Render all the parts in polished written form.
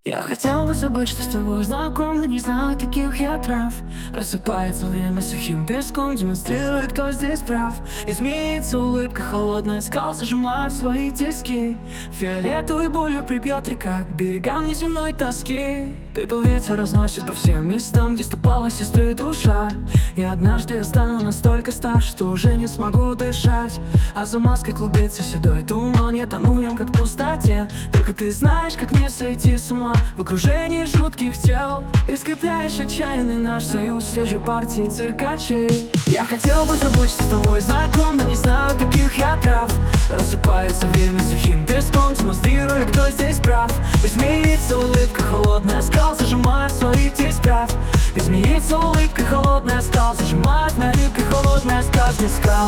Я хотел бы забыть, что с тобой знаком, но не знал таких я трав. Рассыпается время сухим песком, демонстрирует, кто здесь прав. Изменится улыбка, холодная скал зажимает свои тиски. Фиолетовой болью прибьет река к берегам неземной тоски. Пепел ветер разносит по всем местам, где ступала сестры душа. И однажды я стану настолько стар, что уже не смогу дышать. А за маской клубится седой туман, я тону в нем как в пустоте. Только ты знаешь, как мне сойти с ума в окружении жутких тел. И скрепляешь отчаянный наш союз свежей партии циркачей. Я хотел бы забыть, что с тобой знаком, но не знаю таких я трав. Рассыпается время сухим песком, демонстрируя, кто здесь прав. Изменится улыбка, холодная скал зажимает свои тесть прав. Изменится улыбка, холодная скал зажимает на рыбке холодная скал без скал.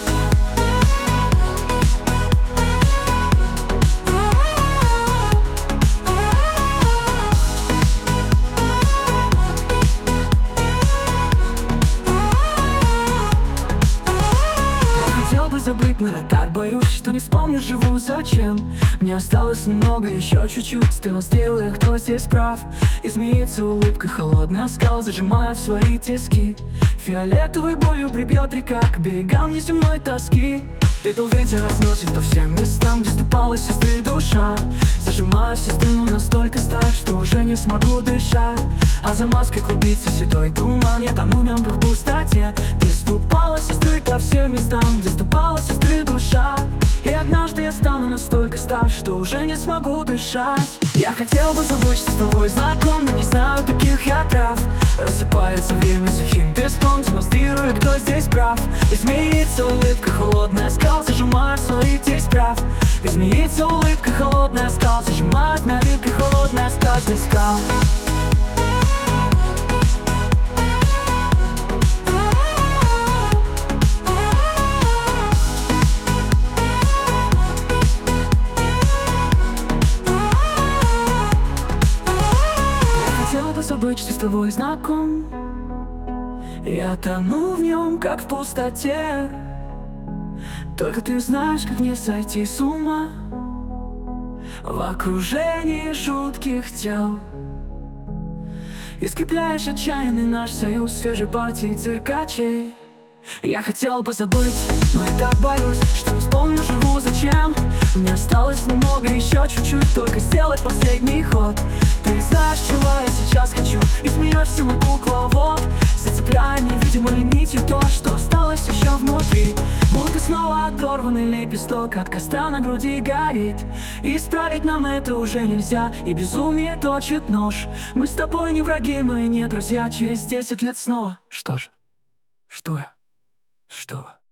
Хотел бы забыть, но я так боюсь, что не вспомню, живу зачем. Мне осталось немного, еще чуть-чуть. Ты сделай, кто здесь прав. Изменится улыбка, холодный оскал зажимает свои тиски. Фиолетовой болью прибьет река к берегам неземной тоски. Пепел ветер разносит по всем местам, где ступала сестры душа. Зажимаю сестру настолько стар, что уже не смогу дышать. А за маской клубится седой туман, я тону в нем в пустоте. Ты ступала сестры по всем местам, где ступала сестры душа. И однажды я стану настолько стар, что уже не смогу дышать. Я хотел бы забыть, что с тобой знаком, но не знаю таких я трав. Рассыпается время сухим песком, демонстрируя, кто здесь прав. Изменится улыбка, холодная скал зажимает свои тесть прав. Изменится улыбка, холодная скал зажимает на рыбке холодная скал без скал. Забыть, что с тобой знаком. Я тону в нем, как в пустоте. Только ты знаешь, как мне сойти с ума в окружении жутких тел. И скрепляешь отчаянный наш союз свежей партии циркачей. Я хотел бы забыть, но я так боюсь, что не вспомню, живу зачем. Мне осталось немного, еще чуть-чуть, только сделать последний ход. Ты знаешь, чего я сейчас хочу, и смеешься на кукловод, зацепляя невидимой нитью то, что осталось еще внутри. Будто снова оторванный лепесток от костра на груди горит. Исправить нам это уже нельзя, и безумие точит нож. Мы с тобой не враги, мы не друзья, через 10 лет снова. Что же? Что я? Что?